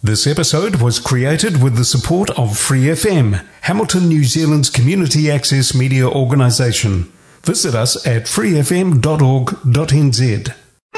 This episode was created with the support of Free FM, Hamilton, New Zealand's community access media organisation. Visit us at freefm.org.nz.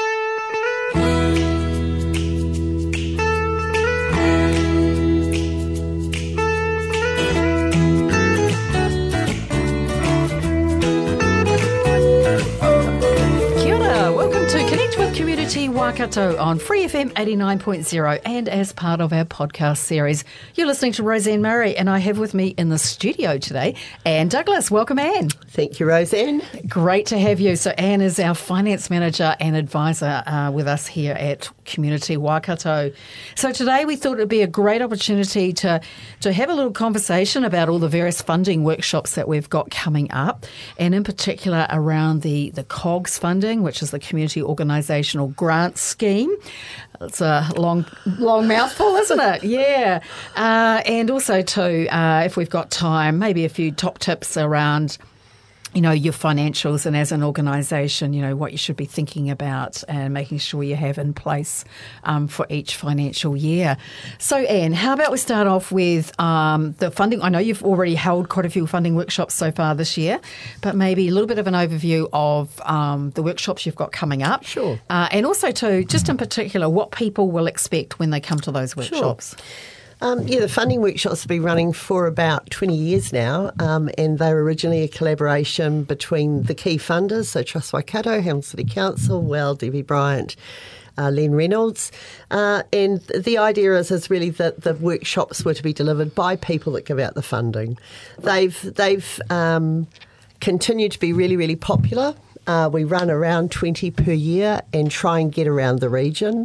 Waikato on Free FM 89.0 and as part of our podcast series. You're listening to Roseanne Murray and I have with me in the studio today Anne Douglas. Welcome, Anne. Thank you, Roseanne. Great to have you. So Anne is our finance manager and advisor with us here at Community Waikato. So today we thought it would be a great opportunity to have a little conversation about all the various funding workshops that we've got coming up, and in particular around the COGS funding, which is the Community Organisational Grant Scheme. It's a long mouthful, isn't it? Yeah. And also too, if we've got time, maybe a few top tips around your financials and as an organisation, what you should be thinking about and making sure you have in place for each financial year. So, Anne, how about we start off with the funding? I know you've already held quite a few funding workshops so far this year, but maybe a little bit of an overview of the workshops you've got coming up. Sure. And also, too, just in particular, what people will expect when they come to those workshops. Sure. The funding workshops have been running for about 20 years now, and they were originally a collaboration between the key funders, so Trust Waikato, Hamilton City Council, Debbie Bryant, Len Reynolds, and the idea is really that the workshops were to be delivered by people that give out the funding. They've continued to be really, really popular. We run around 20 per year and try and get around the region.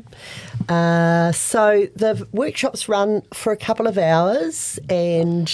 So the workshops run for a couple of hours and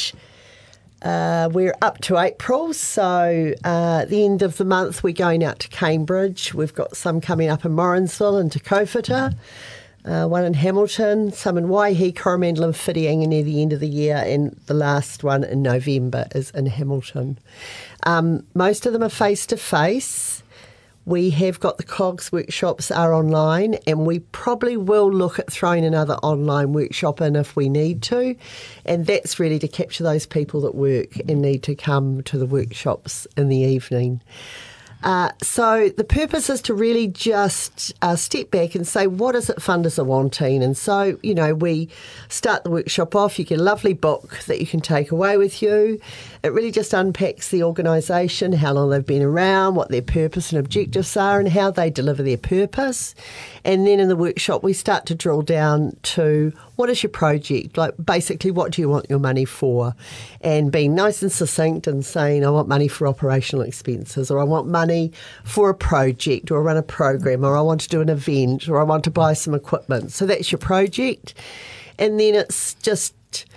we're up to April. So at the end of the month, we're going out to Cambridge. We've got some coming up in Morrinsville and Te Kaupata, one in Hamilton, some in Waihi, Coromandel and Whitianga near the end of the year, and the last one in November is in Hamilton. Most of them are face-to-face. We have got the COGS workshops are online, and we probably will look at throwing another online workshop in if we need to, and that's really to capture those people that work and need to come to the workshops in the evening. So the purpose is to really just step back and say, what is it funders are wanting? And so, we start the workshop off. You get a lovely book that you can take away with you. It really just unpacks the organisation, how long they've been around, what their purpose and objectives are, and how they deliver their purpose. And then in the workshop, we start to drill down to what is your project? Like, basically, what do you want your money for? And being nice and succinct and saying, I want money for operational expenses, or I want money for a project, or run a program, or I want to do an event, or I want to buy some equipment. So that's your project. And then it's just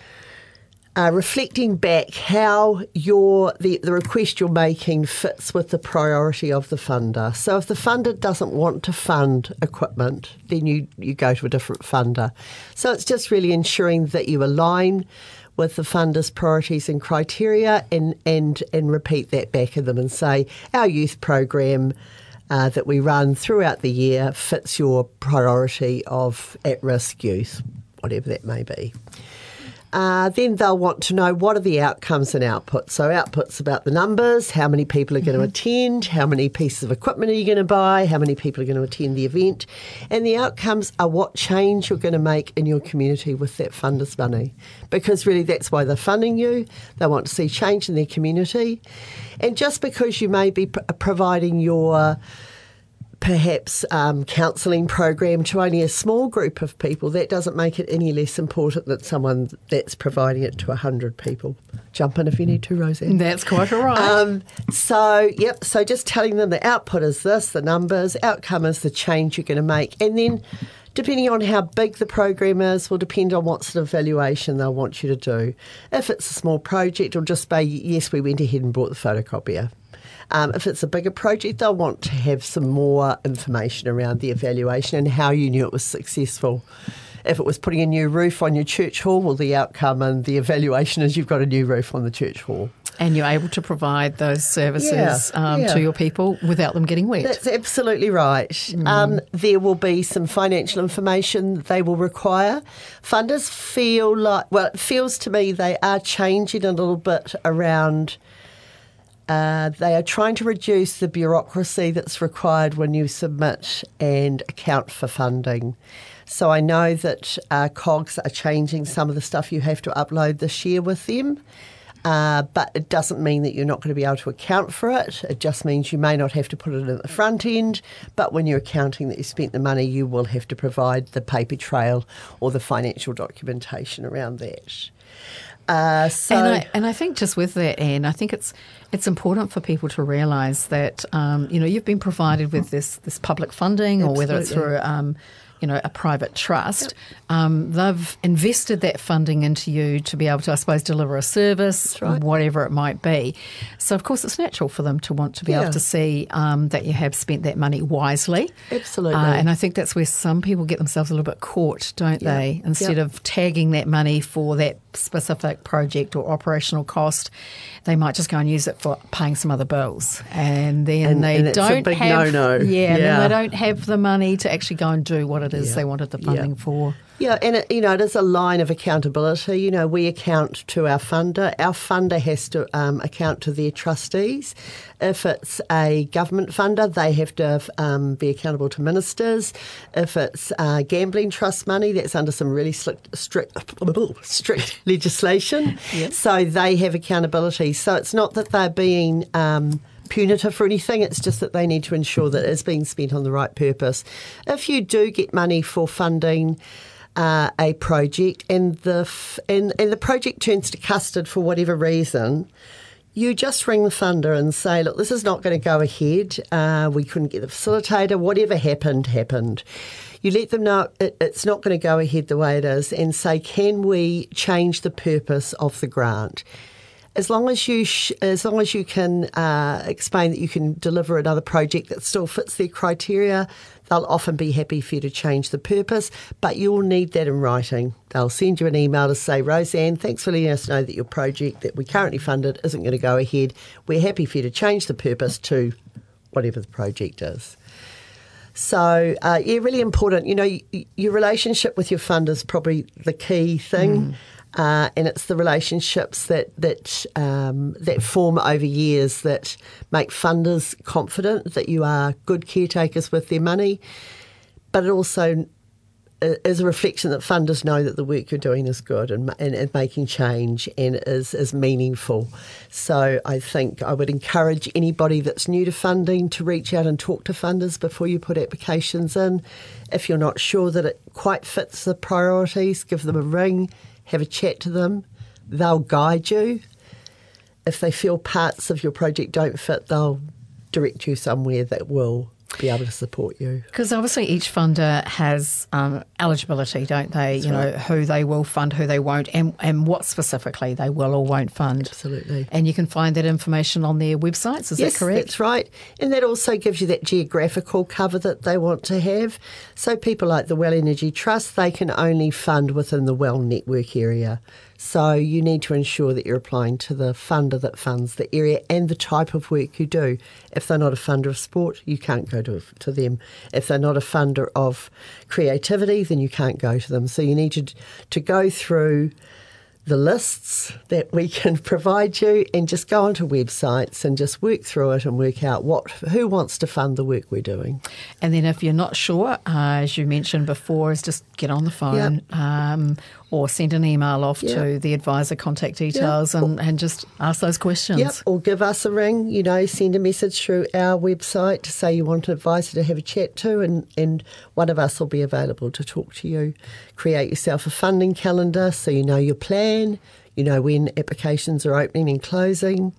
reflecting back how the request you're making fits with the priority of the funder. So if the funder doesn't want to fund equipment, then you go to a different funder. So it's just really ensuring that you align with the funder's priorities and criteria and repeat that back of them and say, our youth program that we run throughout the year fits your priority of at-risk youth, whatever that may be. Then they'll want to know what are the outcomes and outputs. So outputs about the numbers, how many people are going to attend, how many pieces of equipment are you going to buy, how many people are going to attend the event. And the outcomes are what change you're going to make in your community with that funder's money. Because really that's why they're funding you. They want to see change in their community. And just because you may be providing your perhaps counselling program to only a small group of people, that doesn't make it any less important than someone that's providing it to 100 people. Jump in if you need to, Roseanne. That's quite all right. So just telling them the output is this, the numbers, outcome is the change you're going to make. And then depending on how big the program is will depend on what sort of valuation they'll want you to do. If it's a small project, it'll just say, yes, we went ahead and bought the photocopier. If it's a bigger project, they'll want to have some more information around the evaluation and how you knew it was successful. If it was putting a new roof on your church hall, well, the outcome and the evaluation is you've got a new roof on the church hall. And you're able to provide those services to your people without them getting wet. That's absolutely right. There will be some financial information they will require. Funders feel like, well, it feels to me they are changing a little bit around. They are trying to reduce the bureaucracy that's required when you submit and account for funding. So I know that COGS are changing some of the stuff you have to upload this year with them. But it doesn't mean that you're not going to be able to account for it. It just means you may not have to put it at the front end, but when you're accounting that you spent the money, you will have to provide the paper trail or the financial documentation around that. And I think just with that, Anne, I think it's important for people to realise that you've been provided with this public funding, or whether it's through a private trust. They've invested that funding into you to be able to, I suppose, deliver a service, whatever it might be. So, of course, it's natural for them to want to be able to see that you have spent that money wisely. Absolutely. And I think that's where some people get themselves a little bit caught, don't they? Instead of tagging that money for that specific project or operational cost, they might just go and use it for paying some other bills. And then they don't have... no-no. And then they don't have the money to actually go and do what it is they wanted the funding for. Yeah, and it is a line of accountability. We account to our funder. Our funder has to account to their trustees. If it's a government funder, they have to be accountable to ministers. If it's gambling trust money, that's under some really strict legislation. Yes. So they have accountability. So it's not that they're being punitive for anything. It's just that they need to ensure that it's being spent on the right purpose. If you do get money for funding a project and the project turns to custard for whatever reason, you just ring the funder and say, look, this is not going to go ahead. We couldn't get the facilitator. Whatever happened. You let them know it's not going to go ahead the way it is and say, can we change the purpose of the grant? As long as you can explain that you can deliver another project that still fits their criteria, they'll often be happy for you to change the purpose, but you'll need that in writing. They'll send you an email to say, Roseanne, thanks for letting us know that your project that we currently funded isn't going to go ahead. We're happy for you to change the purpose to whatever the project is. So, really important. Your relationship with your funder is probably the key thing. And it's the relationships that form over years that make funders confident that you are good caretakers with their money. But it also is a reflection that funders know that the work you're doing is good and making change and is meaningful. So I think I would encourage anybody that's new to funding to reach out and talk to funders before you put applications in. If you're not sure that it quite fits the priorities, give them a ring. Have a chat to them. They'll guide you. If they feel parts of your project don't fit, they'll direct you somewhere that will be able to support you. Because obviously each funder has eligibility, don't they? That's who they will fund, who they won't, and what specifically they will or won't fund. Absolutely. And you can find that information on their websites, is that correct? Yes, that's right. And that also gives you that geographical cover that they want to have. So people like the Well Energy Trust, they can only fund within the Well network area. So you need to ensure that you're applying to the funder that funds the area and the type of work you do. If they're not a funder of sport, you can't go to them. If they're not a funder of creativity, then you can't go to them. So you need to go through the lists that we can provide you and just go onto websites and just work through it and work out who wants to fund the work we're doing. And then if you're not sure, as you mentioned before, is just get on the phone or send an email off to the advisor contact details and just ask those questions. Yep, or give us a ring, send a message through our website to say you want an advisor to have a chat to and one of us will be available to talk to you. Create yourself a funding calendar so you know your plan, you know when applications are opening and closing.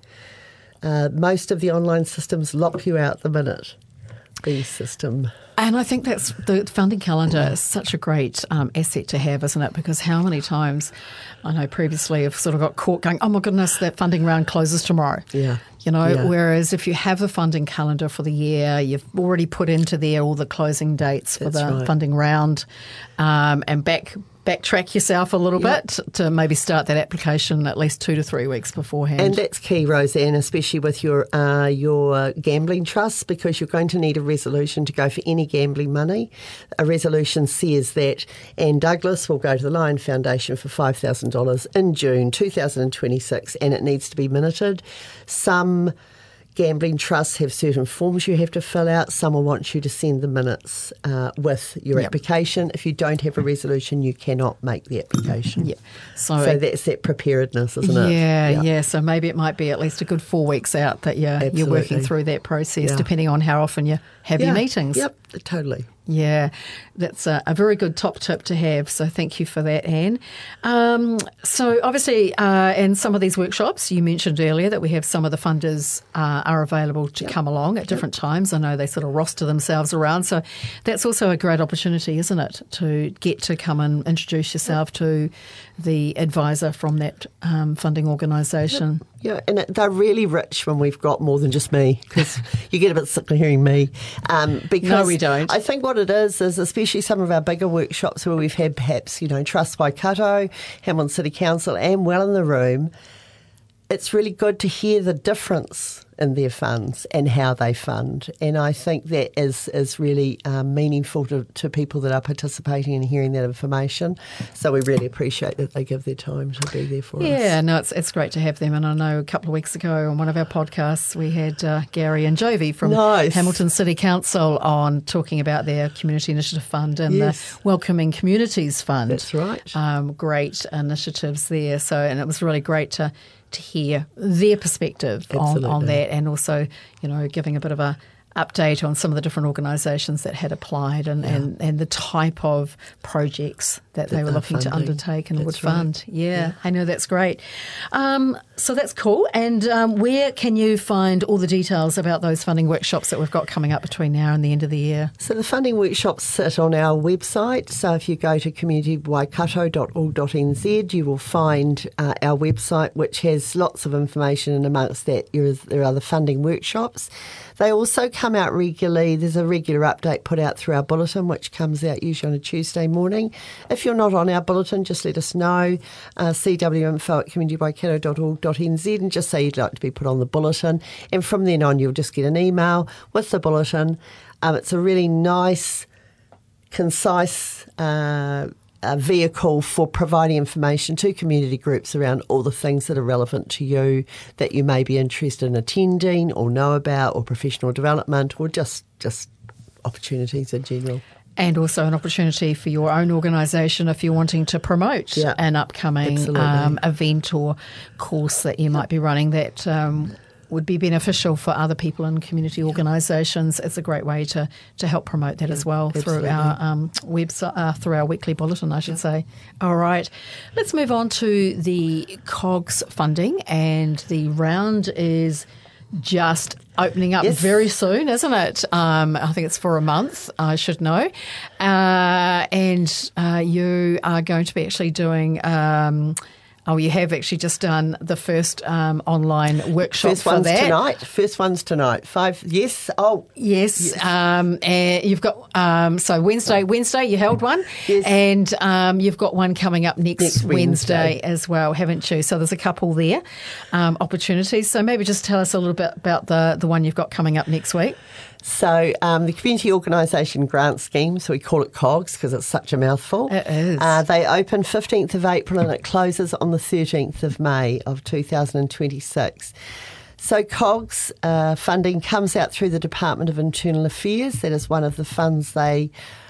Most of the online systems lock you out the minute. The system. And I think that's the funding calendar is such a great asset to have, isn't it? Because how many times I know previously I've sort of got caught going, oh my goodness, that funding round closes tomorrow. Yeah. Whereas if you have a funding calendar for the year, you've already put into there all the closing dates for funding round. And back backtrack yourself a little bit to maybe start that application at least 2 to 3 weeks beforehand. And that's key, Roseanne, especially with your gambling trust, because you're going to need a resolution to go for any gambling money. A resolution says that Anne Douglas will go to the Lion Foundation for $5,000 in June 2026, and it needs to be minuted. Some gambling trusts have certain forms you have to fill out. Some will want you to send the minutes with your application. If you don't have a resolution, you cannot make the application. Yeah. So that's that preparedness, isn't it? Yeah. So maybe it might be at least a good 4 weeks out that you're working through that process, depending on how often you have your meetings. Yep, totally. Yeah, that's a very good top tip to have. So thank you for that, Anne. So obviously in some of these workshops, you mentioned earlier that we have some of the funders are available to come along at different times. I know they sort of roster themselves around. So that's also a great opportunity, isn't it, to get to come and introduce yourself to the advisor from that funding organisation. Yeah, and they're really rich when we've got more than just me, because you get a bit sick of hearing me. Because no, we don't. I think what it is especially some of our bigger workshops where we've had perhaps, Trust Waikato, Hamilton City Council and Well in the Room, it's really good to hear the difference in their funds and how they fund. And I think that is really meaningful to people that are participating and hearing that information. So we really appreciate that they give their time to be there for us. Yeah, no, it's great to have them. And I know a couple of weeks ago on one of our podcasts, we had Gary and Jovi from Hamilton City Council on talking about their Community Initiative Fund and the Welcoming Communities Fund. That's right. Great initiatives there. So, and it was really great to hear their perspective on that, and also, giving a bit of a update on some of the different organisations that had applied and the type of projects that they were looking to undertake and would fund. Yeah, I know, that's great. So that's cool. And where can you find all the details about those funding workshops that we've got coming up between now and the end of the year? So the funding workshops sit on our website. So if you go to communitywaikato.org.nz, you will find our website, which has lots of information, and amongst that there are the funding workshops. They also come out regularly. There's a regular update put out through our bulletin, which comes out usually on a Tuesday morning. If you're not on our bulletin, just let us know. cwinfo@communitywaikato.org.nz, and just say you'd like to be put on the bulletin. And from then on, you'll just get an email with the bulletin. It's a really nice, concise vehicle for providing information to community groups around all the things that are relevant to you, that you may be interested in attending or know about, or professional development, or just opportunities in general. And also an opportunity for your own organisation if you're wanting to promote an upcoming event or course that you might be running that would be beneficial for other people in community organisations. It's a great way to help promote that as well through our website, through our weekly bulletin, I should say. All right, let's move on to the COGS funding, and the round is just opening up very soon, isn't it? I think it's for a month, I should know. And you are going to be actually doing... you have actually just done the first online workshop for that. First one's tonight. 5, yes. Oh. Yes. And you've got, so Wednesday you held one. Yes. And you've got one coming up next Wednesday as well, haven't you? So there's a couple there, opportunities. So maybe just tell us a little bit about the one you've got coming up next week. So the Community Organisation Grant Scheme, so we call it COGS because it's such a mouthful. It is. They open 15th of April and it closes on the 13th of May of 2026. So COGS funding comes out through the Department of Internal Affairs. That is one of the funds they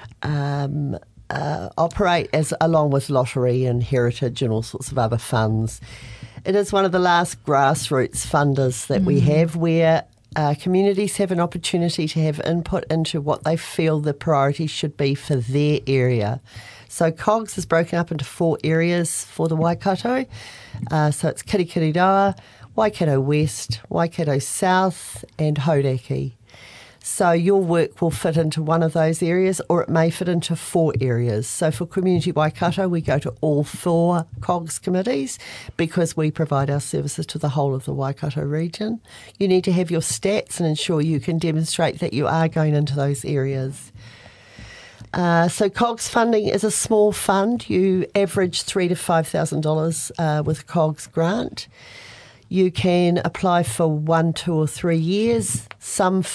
operate as, along with lottery and heritage and all sorts of other funds. It is one of the last grassroots funders that we have, where communities have an opportunity to have input into what they feel the priorities should be for their area. So COGS is broken up into 4 areas for the Waikato. So it's Kirikiriroa, Waikato West, Waikato South and Hauraki. So your work will fit into one of those areas, or it may fit into 4 areas. So for Community Waikato, we go to all 4 COGS committees because we provide our services to the whole of the Waikato region. You need to have your stats and ensure you can demonstrate that you are going into those areas. So COGS funding is a small fund. You average $3,000 to $5,000 with a COGS grant. You can apply for 1, 2 or 3 years. Some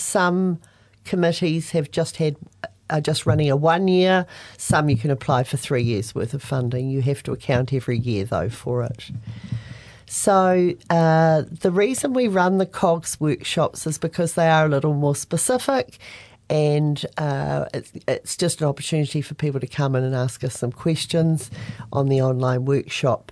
committees are just running a 1 year. Some you can apply for 3 years worth of funding. You have to account every year though for it. So the reason we run the COGS workshops is because they are a little more specific, and it's just an opportunity for people to come in and ask us some questions on the online workshop.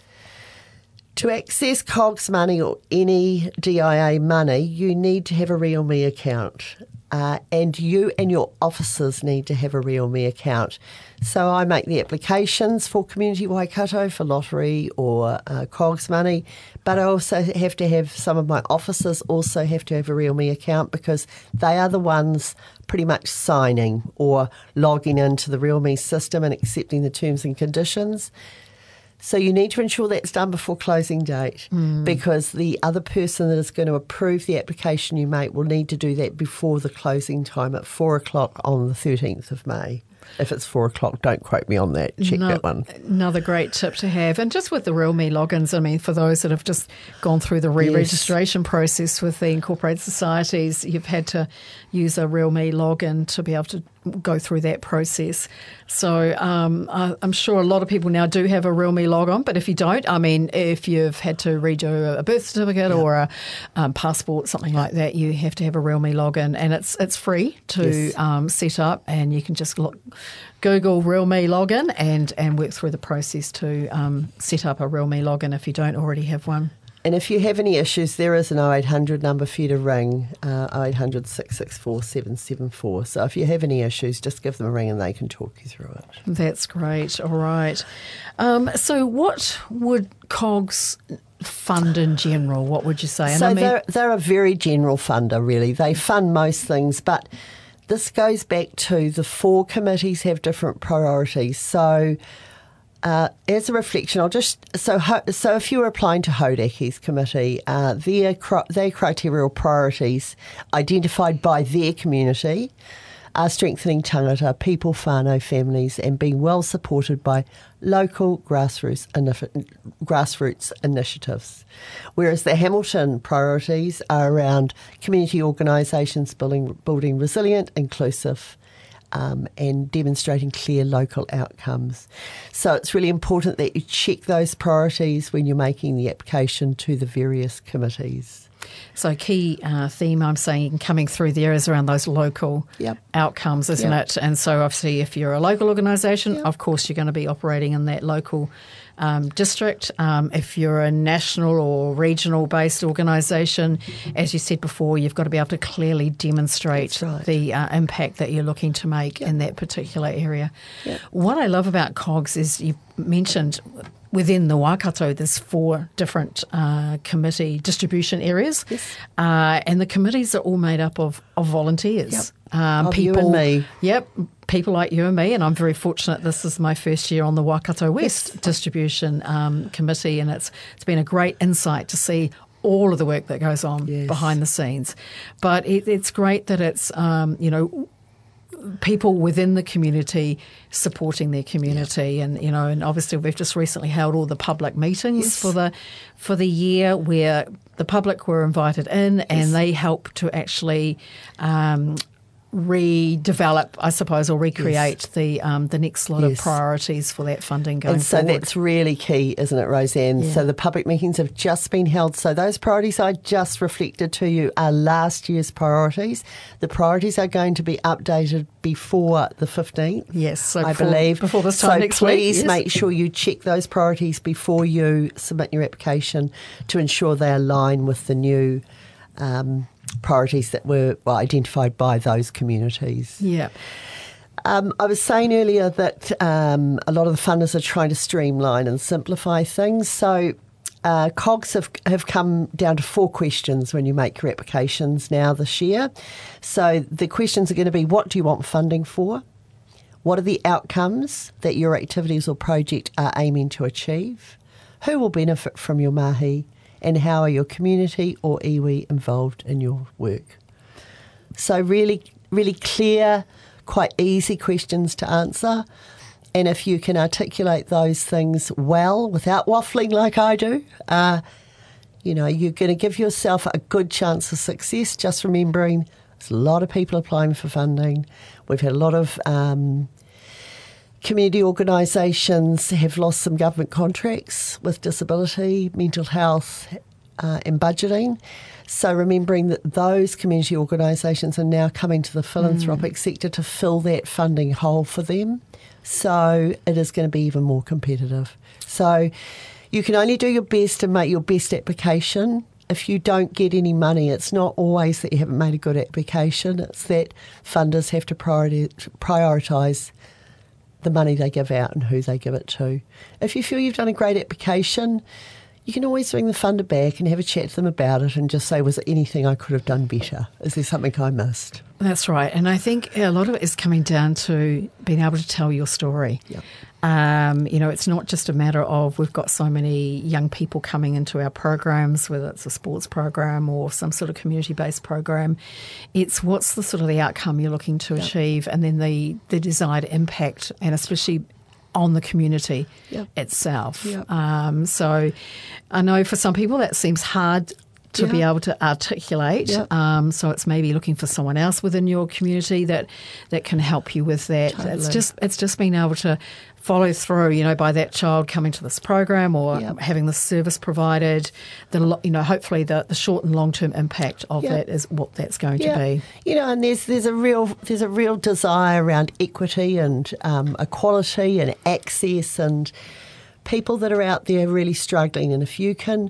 To access COGS money or any DIA money, you need to have a RealMe account. And you and your officers need to have a RealMe account. So I make the applications for Community Waikato for lottery or COGS money, but I also have to have some of my officers also have to have a RealMe account because they are the ones pretty much signing or logging into the RealMe system and accepting the terms and conditions. So you need to ensure that's done before closing date because the other person that is going to approve the application you make will need to do that before the closing time at 4 o'clock on the 13th of May. If it's 4 o'clock, don't quote me on that. Check that one. Another great tip to have. And just with the RealMe logins, I mean, for those that have just gone through the re-registration process with the incorporated societies, you've had to use a RealMe login to be able to go through that process. So I'm sure a lot of people now do have a RealMe login, but if you don't, I mean, if you've had to redo a birth certificate or a passport, something like that, you have to have a RealMe login, and it's free to set up, and you can just Google RealMe login and work through the process to set up a RealMe login if you don't already have one. And if you have any issues, there is an 0800 number for you to ring, 0800 664 774. So if you have any issues, just give them a ring and they can talk you through it. That's great. All right. So what would COGS fund in general? What would you say? So they're a very general funder, really. They fund most things, but this goes back to the 4 committees have different priorities. So as a reflection, so if you were applying to Hodaki's committee, their criteria or priorities identified by their community are strengthening tangata, people, whānau, families, and being well supported by local grassroots initiatives. Whereas the Hamilton priorities are around community organisations building resilient, inclusive, and demonstrating clear local outcomes. So it's really important that you check those priorities when you're making the application to the various committees. So key theme I'm saying coming through there is around those local outcomes, isn't it? And so obviously if you're a local organisation, of course you're going to be operating in that local district. If you're a national or regional based organisation, as you said before, you've got to be able to clearly demonstrate the impact that you're looking to make in that particular area. What I love about COGS is you mentioned within the Waikato there's 4 different committee distribution areas, and the committees are all made up of volunteers. Of people, you and me. People like you and me, and I'm very fortunate this is my first year on the Waikato West Distribution Committee, and it's been a great insight to see all of the work that goes on behind the scenes. But it's great that it's, people within the community supporting their community, and obviously we've just recently held all the public meetings for the year where the public were invited in and they help to actually redevelop, I suppose, or recreate the next lot of priorities for that funding going forward. And so that's really key, isn't it, Roseanne? So the public meetings have just been held. So those priorities I just reflected to you are last year's priorities. The priorities are going to be updated before the 15th. Yes, so I believe. Before this time next week. So please make sure you check those priorities before you submit your application to ensure they align with the new priorities that were identified by those communities. I was saying earlier that a lot of the funders are trying to streamline and simplify things. So COGS have come down to 4 questions when you make your applications now this year. So the questions are going to be, what do you want funding for? What are the outcomes that your activities or project are aiming to achieve? Who will benefit from your mahi? And how are your community or iwi involved in your work? So really, really clear quite easy questions to answer. And if you can articulate those things well without waffling like I do, you're going to give yourself a good chance of success. Just remembering there's a lot of people applying for funding. We've had a lot of community organisations have lost some government contracts with disability, mental health and budgeting. So remembering that those community organisations are now coming to the philanthropic sector to fill that funding hole for them. So it is going to be even more competitive. So you can only do your best and make your best application. If you don't get any money, it's not always that you haven't made a good application. It's that funders have to prioritise the money they give out and who they give it to. If you feel you've done a great application, you can always ring the funder back and have a chat to them about it and just say, was there anything I could have done better? Is there something I missed? That's right. And I think a lot of it is coming down to being able to tell your story. Yep. It's not just a matter of we've got so many young people coming into our programs, whether it's a sports program or some sort of community-based program. It's what's the sort of the outcome you're looking to achieve, and then the desired impact, and especially on the community itself. Yep. So I know for some people that seems hard to be able to articulate. Yep. So it's maybe looking for someone else within your community that can help you with that. Totally. It's just being able to follow through, by that child coming to this program or having the service provided. Hopefully the short and long term impact of that is what that's going to be. And there's a real desire around equity and equality and access, and people that are out there really struggling. And if you can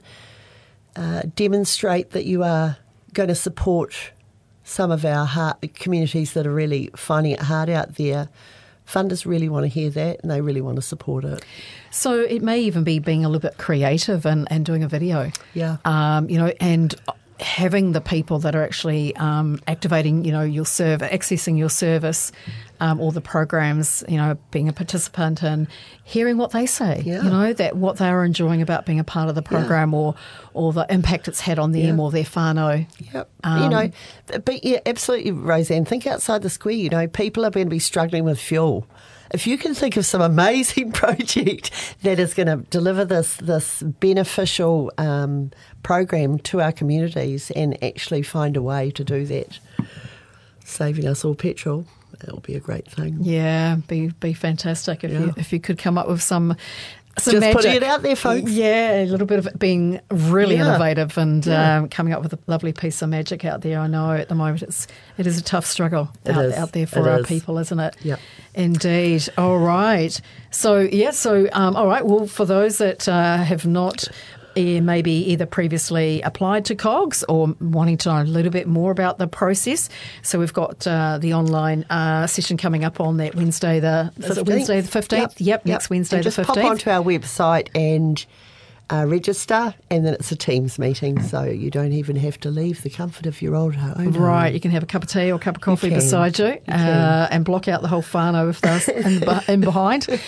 demonstrate that you are going to support some of our communities that are really finding it hard out there, funders really want to hear that and they really want to support it. So it may even be being a little bit creative and doing a video. Yeah. And having the people that are actually activating, your accessing your service or the programs, being a participant and hearing what they say, that what they are enjoying about being a part of the program or the impact it's had on them or their whānau. Yep. But absolutely, Roseanne, think outside the square. People are going to be struggling with fuel. If you can think of some amazing project that is going to deliver this beneficial program to our communities and actually find a way to do that, saving us all petrol, that'll be a great thing. Yeah, be fantastic if you could come up with some just magic. Putting it out there, folks. Yeah, a little bit of it being really innovative and coming up with a lovely piece of magic out there. I know at the moment it is a tough struggle out there for our people, isn't it? Yeah. Indeed. All right. So, all right. Well, for those that have not maybe either previously applied to COGS or wanting to know a little bit more about the process. So we've got the online session coming up on that Wednesday, is it Wednesday the 15th? Yep. Next Wednesday the 15th. Just pop onto our website and register, and then it's a Teams meeting, so you don't even have to leave the comfort of your own home. Right, you can have a cup of tea or a cup of coffee beside you and block out the whole whānau if there's in behind. So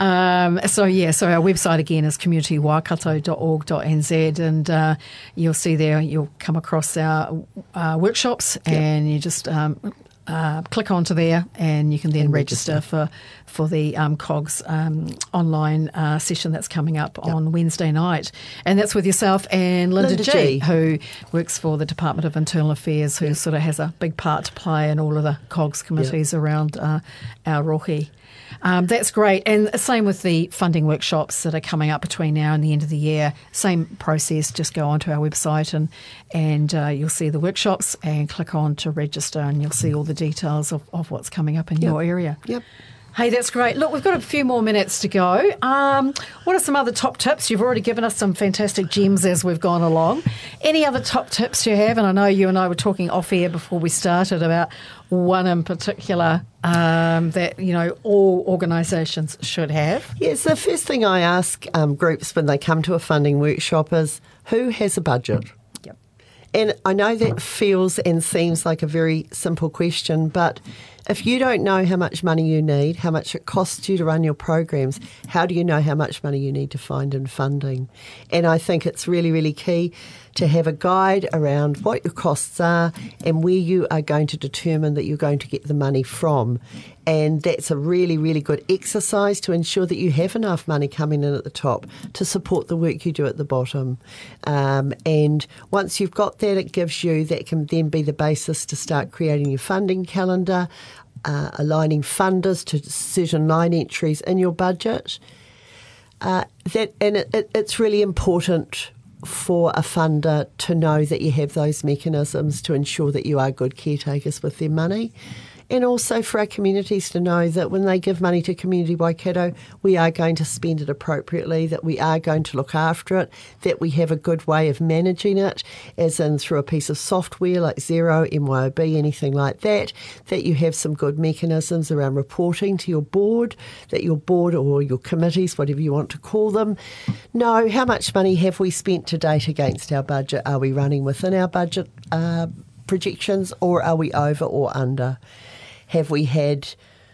our website again is communitywaikato.org.nz, and you'll see there, you'll come across our workshops and you just click onto there and you can then register for the COGS online session that's coming up on Wednesday night. And that's with yourself and Linda G, who works for the Department of Internal Affairs, who sort of has a big part to play in all of the COGS committees around our rohe. That's great. And same with the funding workshops that are coming up between now and the end of the year. Same process, just go onto our website and you'll see the workshops and click on to register and you'll see all the details of what's coming up in your area. Yep. Hey, that's great. Look, we've got a few more minutes to go. What are some other top tips? You've already given us some fantastic gems as we've gone along. Any other top tips you have? And I know you and I were talking off air before we started about one in particular that, all organisations should have. Yes, the first thing I ask groups when they come to a funding workshop is, who has a budget? Yep. And I know that feels and seems like a very simple question, but If you don't know how much money you need, how much it costs you to run your programs, how do you know how much money you need to find in funding? And I think it's really, really key to have a guide around what your costs are and where you are going to determine that you're going to get the money from. And that's a really, really good exercise to ensure that you have enough money coming in at the top to support the work you do at the bottom. And once you've got that, it gives you, that can then be the basis to start creating your funding calendar, aligning funders to certain line entries in your budget. It's really important for a funder to know that you have those mechanisms to ensure that you are good caretakers with their money. And also for our communities to know that when they give money to Community Waikato, we are going to spend it appropriately, that we are going to look after it, that we have a good way of managing it, as in through a piece of software like Xero, MYOB, anything like that, that you have some good mechanisms around reporting to your board, that your board or your committees, whatever you want to call them, know how much money have we spent to date against our budget. Are we running within our budget projections, or are we over or under? Have we had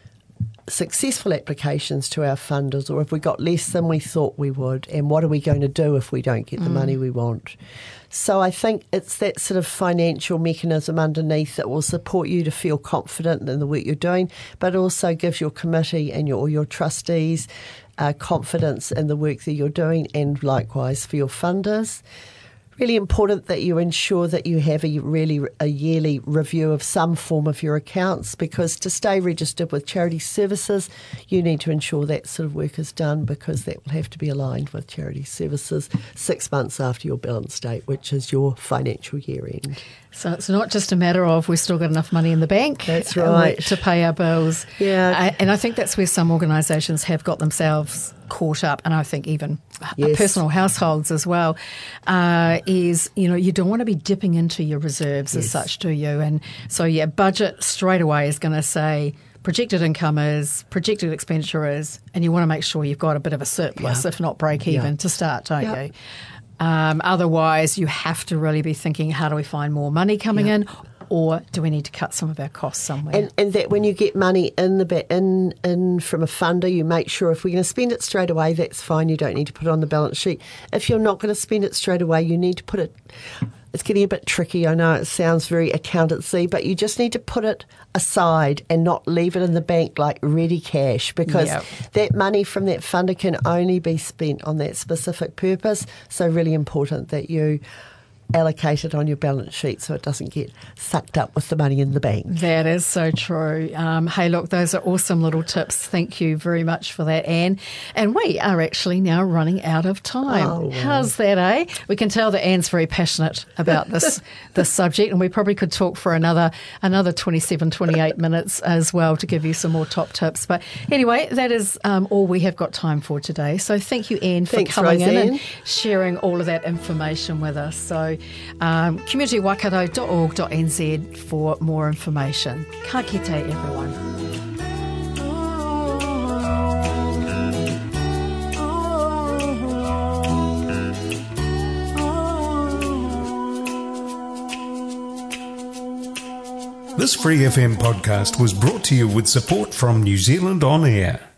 successful applications to our funders, or have we got less than we thought we would? And what are we going to do if we don't get the money we want? So I think it's that sort of financial mechanism underneath that will support you to feel confident in the work you're doing, but also gives your committee and your trustees confidence in the work that you're doing, and likewise for your funders. Really important that you ensure that you have a yearly review of some form of your accounts, because to stay registered with Charity Services, you need to ensure that sort of work is done, because that will have to be aligned with Charity Services 6 months after your balance date, which is your financial year end. So it's not just a matter of we've still got enough money in the bank. That's right. To pay our bills. Yeah. And I think that's where some organisations have got themselves caught up, and I think even personal households as well, is, you don't want to be dipping into your reserves as such, do you? And so, budget straight away is going to say projected income is, projected expenditure is, and you want to make sure you've got a bit of a surplus, if not break even, to start, don't you? Otherwise, you have to really be thinking, how do we find more money coming in? Or do we need to cut some of our costs somewhere? And that when you get money in from a funder, you make sure if we're going to spend it straight away, that's fine. You don't need to put it on the balance sheet. If you're not going to spend it straight away, you need to put it. It's getting a bit tricky. I know it sounds very accountancy, but you just need to put it aside and not leave it in the bank like ready cash, because that money from that funder can only be spent on that specific purpose. So really important that you allocate it on your balance sheet so it doesn't get sucked up with the money in the bank. That is so true. Hey, look, those are awesome little tips. Thank you very much for that, Anne. And we are actually now running out of time. Oh, wow. How's that, eh? We can tell that Anne's very passionate about this subject, and we probably could talk for another 27, 28 minutes as well to give you some more top tips. But anyway, that is all we have got time for today. So thank you, Anne, for coming in and sharing all of that information with us. So communitywaikato.org.nz for more information. Ka kite, everyone. This Free FM podcast was brought to you with support from New Zealand On Air.